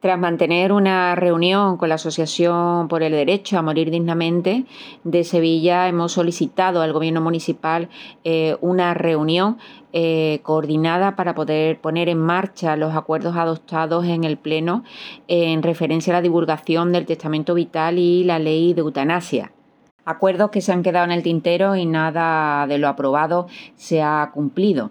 Tras mantener una reunión con la Asociación por el Derecho a Morir Dignamente de Sevilla, hemos solicitado al Gobierno municipal una reunión coordinada para poder poner en marcha los acuerdos adoptados en el Pleno en referencia a la divulgación del testamento vital y la ley de eutanasia. Acuerdos que se han quedado en el tintero y nada de lo aprobado se ha cumplido.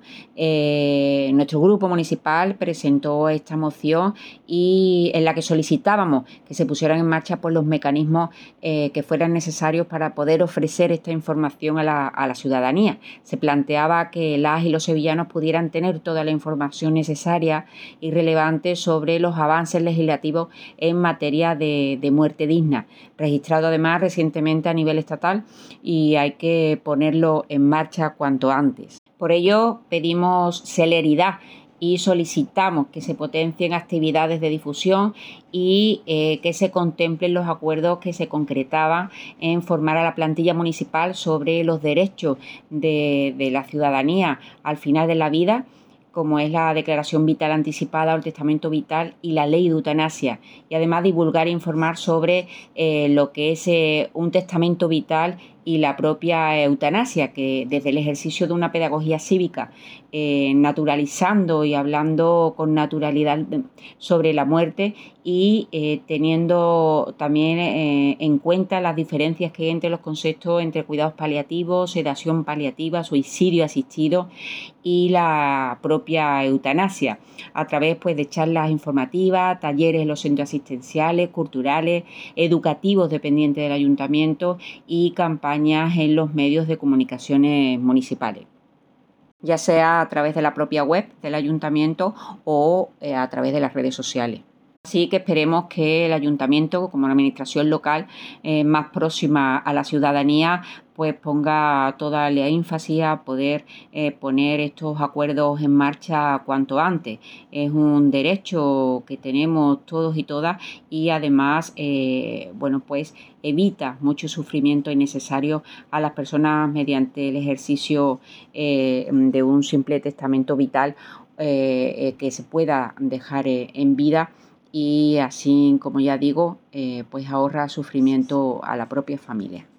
Nuestro grupo municipal presentó esta moción y en la que solicitábamos que se pusieran en marcha los mecanismos que fueran necesarios para poder ofrecer esta información a la ciudadanía. Se planteaba que las y los sevillanos pudieran tener toda la información necesaria y relevante sobre los avances legislativos en materia de muerte digna, registrado además recientemente a nivel estatal, y hay que ponerlo en marcha cuanto antes. Por ello pedimos celeridad y solicitamos que se potencien actividades de difusión y que se contemplen los acuerdos que se concretaban en formar a la plantilla municipal sobre los derechos de la ciudadanía al final de la vida, como es la declaración vital anticipada o el testamento vital y la ley de eutanasia, y además divulgar e informar sobre lo que es un testamento vital y la propia eutanasia, que desde el ejercicio de una pedagogía cívica, naturalizando y hablando con naturalidad sobre la muerte y teniendo también en cuenta las diferencias que hay entre los conceptos entre cuidados paliativos, sedación paliativa, suicidio asistido y la propia eutanasia, a través de charlas informativas, talleres en los centros asistenciales, culturales, educativos dependientes del ayuntamiento y campañas en los medios de comunicaciones municipales, ya sea a través de la propia web del ayuntamiento o a través de las redes sociales. Así que esperemos que el ayuntamiento, como la administración local más próxima a la ciudadanía, ponga toda la énfasis a poder poner estos acuerdos en marcha cuanto antes. Es un derecho que tenemos todos y todas y además evita mucho sufrimiento innecesario a las personas mediante el ejercicio de un simple testamento vital que se pueda dejar en vida, y así, como ya digo, ahorra sufrimiento a la propia familia.